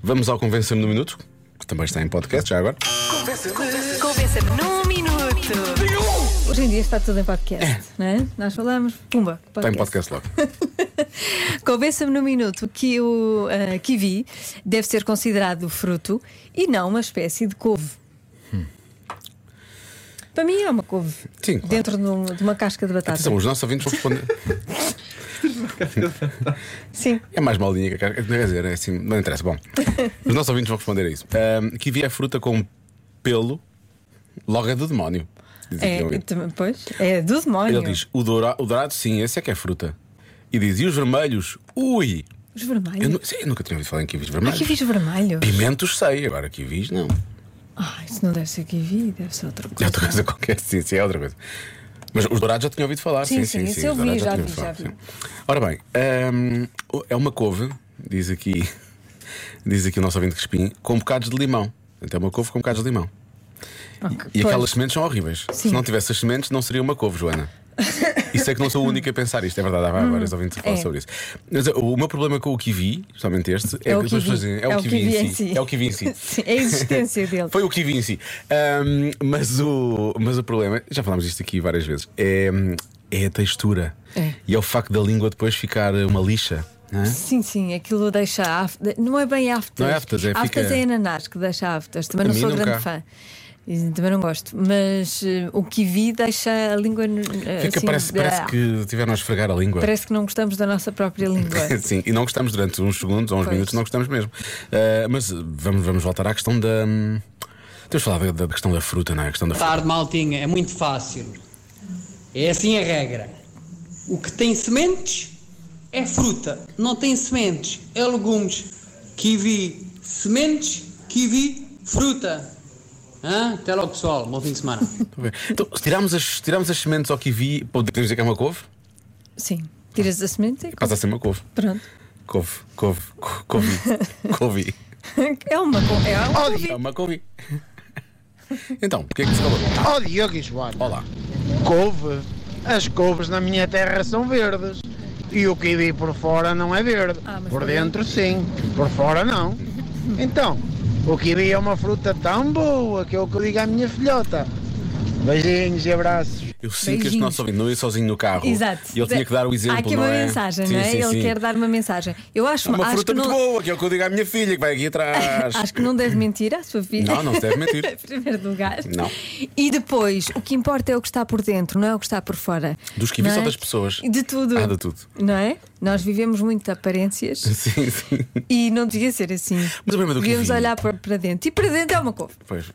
Vamos ao Convença-me no Minuto, que também está em podcast já agora. Convença-me num minuto. Hoje em dia está tudo em podcast, não é? Nós falamos, pumba, podcast. Está em podcast logo. Convença-me num minuto que o kiwi deve ser considerado fruto e não uma espécie de couve. Para mim é uma couve. Sim, claro. Dentro de uma casca de batata. Atenção, os nossos ouvintes vão responder. Sim. É mais molinha que a casca. Quer dizer, é assim, não interessa. Bom, os nossos ouvintes vão responder a isso. Kiwi é fruta com pelo, logo é do demónio. Diz aqui um ouvinte. Pois, é do demónio. Ele diz: o dourado, sim, esse é que é fruta. E diz: e os vermelhos? Ui! Os vermelhos. Eu nunca tinha ouvido falar em kiwis vermelhos. Kiwis vermelhos. Pimentos sei, agora kiwis não. Isso não deve ser kiwi, deve ser outra coisa. É outra coisa qualquer, sim, é outra coisa. Mas os dourados já tinha ouvido falar, sim. Isso eu os vi, dourados já tinha vi, ouvido falar, já vi. sim. Ora bem, é uma couve, diz aqui o nosso ouvinte Crespim, com bocados de limão. Então é uma couve com bocados de limão. Okay, E pois. aquelas sementes são horríveis. Sim. Se não tivesse as sementes, não seria uma couve, Joana. Isso é que não sou o único a pensar isto, é verdade. Há vários ouvintes a falar sobre isso. Mas o meu problema com o kiwi, justamente este, É o que as pessoas kiwi. dizem, é o kiwi em si. É o kiwi em si. Sim, é a existência dele. Foi o kiwi em si. Mas o problema, já falámos disto aqui várias vezes, é a textura. E é o facto da língua depois ficar uma lixa. Não é? Sim, aquilo deixa aftas. Não é bem aftas. Não é aftas, aftas é ananás que deixa aftas. Também A não mim sou nunca. grande fã. E também não gosto. Mas o kiwi deixa a língua. Fica, assim, parece que tiveram a esfregar a língua. Parece que não gostamos da nossa própria língua. Sim, e não gostamos durante uns segundos ou uns minutos, não gostamos mesmo. Mas vamos voltar à questão da. Temos falado da questão da fruta, não é? A questão da fruta. Tarde, maltinha, é muito fácil. É assim a regra. O que tem sementes é fruta. Não tem sementes é legumes. Kiwi, sementes, kiwi, fruta. Até logo, pessoal. Bom fim de semana. Então, se tirarmos as sementes ao kiwi, podemos dizer que é uma couve? Sim. Tiras a semente e Passa a ser uma couve. pronto. Couve. É uma couve. É uma couve. Então, o que é que se falou? Ó Diogo e Joana, Olá. couve, as couves na minha terra são verdes e o kiwi por fora não é verde, mas por por dentro sim, por fora não. Então, o kiwi é uma fruta tão boa que é o que eu digo à minha filhota. Beijinhos e abraços. Eu sinto que este Beijinhos. nosso ouvinte não ia sozinho no carro. Exato. E ele tinha que dar o exemplo. Há aqui não uma é? mensagem, Sim, não é? sim, Ele sim. quer dar uma mensagem. Eu acho, É uma acho fruta que muito não, boa, que é o que eu digo à minha filha, que vai aqui atrás. acho que não deve mentir à sua filha. Não se deve mentir. Em primeiro lugar. Não. E depois, o que importa é o que está por dentro, não é o que está por fora. Dos kiwis Não ou é? das pessoas? De tudo. De tudo. Não é? Nós vivemos muito de aparências Sim. e não devia ser assim. Mas o problema do Devíamos kiwi- olhar para dentro. E para dentro é uma couve. Pois.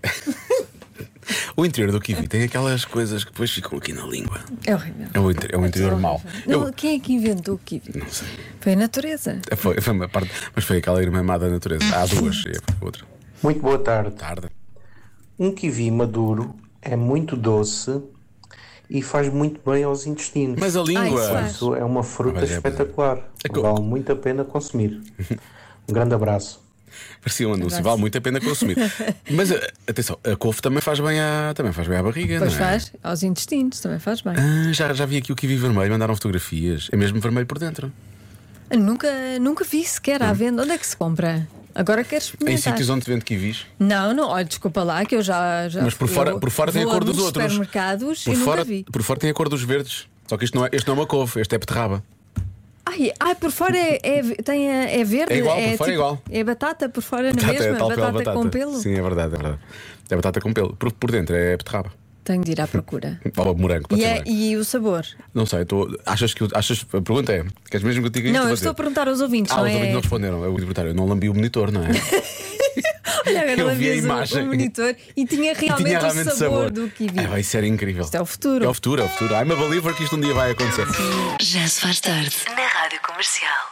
O interior do kiwi tem aquelas coisas que depois ficam aqui na língua. É horrível. É o interior mau. Não, quem é que inventou o kiwi? Não sei. Foi a natureza. Foi uma parte, mas foi aquela irmã má da natureza. Há duas, e foi outra. Muito boa tarde. Tarde. Um kiwi maduro é muito doce e faz muito bem aos intestinos. Mas a língua. isso faz. Isso é uma fruta Mas é- espetacular. É que- Vale muito a pena consumir. Um grande abraço. Parecia um anúncio, vale muito a pena consumir. Mas atenção, a couve também faz bem à barriga, Pois não é? faz, aos intestinos também faz bem. Já vi aqui o kiwi vermelho, mandaram fotografias. É mesmo vermelho por dentro. Nunca vi sequer à venda. Onde é que se compra? Agora quero Em experimentar. sítios onde se vende kiwis. Não, olha, desculpa lá que eu já Mas por fora tem a vou cor dos alguns outros. supermercados e nunca vi. Por fora tem a cor dos verdes. Só que este não é uma couve, este é beterraba. Por fora é verde. É igual, por fora é igual. É batata por fora na Batata, mesma, tal qual batata com pelo. Sim, é verdade. É batata com pelo. Por dentro é beterraba. Tenho de ir à procura. Ou morango, pode ser morango. E o sabor? Não sei, achas. A pergunta é: queres mesmo que eu diga isto? Não, eu Vou estou a dizer. perguntar aos ouvintes, Os não ouvintes é? não responderam. Eu não lambi o monitor, não é? Olha, agora Eu vi a lambias imagem. o monitor e tinha realmente o sabor do kiwi. Vai ser incrível. Isto é o futuro. É o futuro. I'm a believer que isto um dia vai acontecer. Já se faz tarde na Rádio Comercial.